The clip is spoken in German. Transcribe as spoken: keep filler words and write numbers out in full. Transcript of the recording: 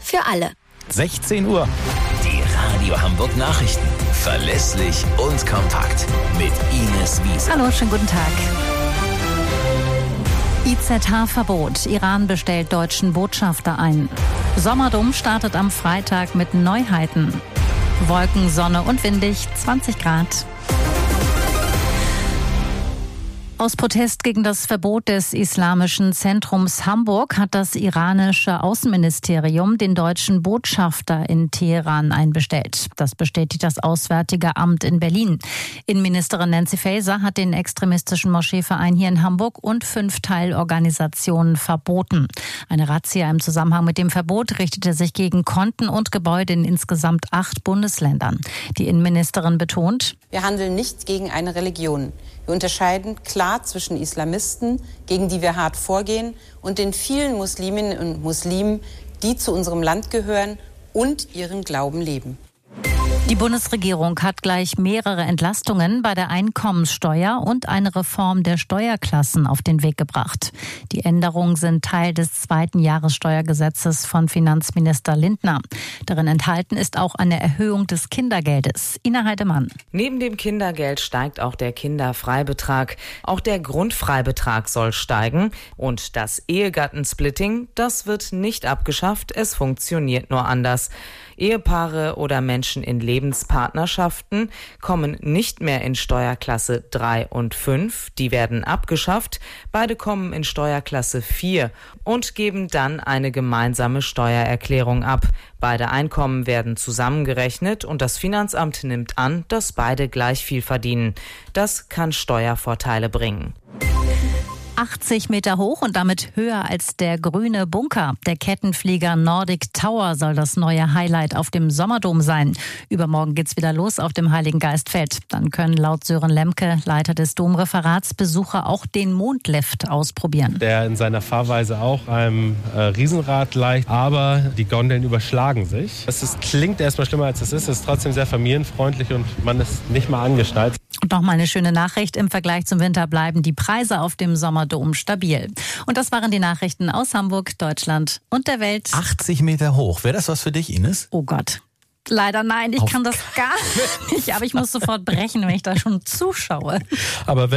für alle. sechzehn Uhr. Die Radio Hamburg Nachrichten. Verlässlich und kompakt. Mit Ines Wiese. Hallo, schönen guten Tag. I Z H-Verbot. Iran bestellt deutschen Botschafter ein. Sommerdom startet am Freitag mit Neuheiten. Wolken, Sonne und windig, zwanzig Grad. Aus Protest gegen das Verbot des Islamischen Zentrums Hamburg hat das iranische Außenministerium den deutschen Botschafter in Teheran einbestellt. Das bestätigt das Auswärtige Amt in Berlin. Innenministerin Nancy Faeser hat den extremistischen Moscheeverein hier in Hamburg und fünf Teilorganisationen verboten. Eine Razzia im Zusammenhang mit dem Verbot richtete sich gegen Konten und Gebäude in insgesamt acht Bundesländern. Die Innenministerin betont: Wir handeln nicht gegen eine Religion. Wir unterscheiden klar zwischen Islamisten, gegen die wir hart vorgehen, und den vielen Musliminnen und Muslimen, die zu unserem Land gehören und ihren Glauben leben. Die Bundesregierung hat gleich mehrere Entlastungen bei der Einkommenssteuer und eine Reform der Steuerklassen auf den Weg gebracht. Die Änderungen sind Teil des zweiten Jahressteuergesetzes von Finanzminister Lindner. Darin enthalten ist auch eine Erhöhung des Kindergeldes. Ina Heidemann. Neben dem Kindergeld steigt auch der Kinderfreibetrag. Auch der Grundfreibetrag soll steigen. Und das Ehegattensplitting, das wird nicht abgeschafft. Es funktioniert nur anders. Ehepaare oder Menschen in Lebenspartnerschaften kommen nicht mehr in Steuerklasse drei und fünf. Die werden abgeschafft. Beide kommen in Steuerklasse vier und geben dann eine gemeinsame Steuererklärung ab. Beide Einkommen werden zusammengerechnet und das Finanzamt nimmt an, dass beide gleich viel verdienen. Das kann Steuervorteile bringen. achtzig Meter hoch und damit höher als der grüne Bunker. Der Kettenflieger Nordic Tower soll das neue Highlight auf dem Sommerdom sein. Übermorgen geht's wieder los auf dem Heiligen Geistfeld. Dann können laut Sören Lemke, Leiter des Domreferatsbesucher, Besucher auch den Mondlift ausprobieren. Der in seiner Fahrweise auch einem äh, Riesenrad gleicht, aber die Gondeln überschlagen sich. Es ist, klingt erstmal schlimmer als es ist, es ist trotzdem sehr familienfreundlich und man ist nicht mal angeschnallt. Und noch mal eine schöne Nachricht: Im Vergleich zum Winter bleiben die Preise auf dem Sommerdom stabil. Und das waren die Nachrichten aus Hamburg, Deutschland und der Welt. achtzig Meter hoch. Wäre das was für dich, Ines? Oh Gott. Leider nein, ich Auf kann das gar nicht. Aber ich muss sofort brechen, wenn ich da schon zuschaue. Aber wenn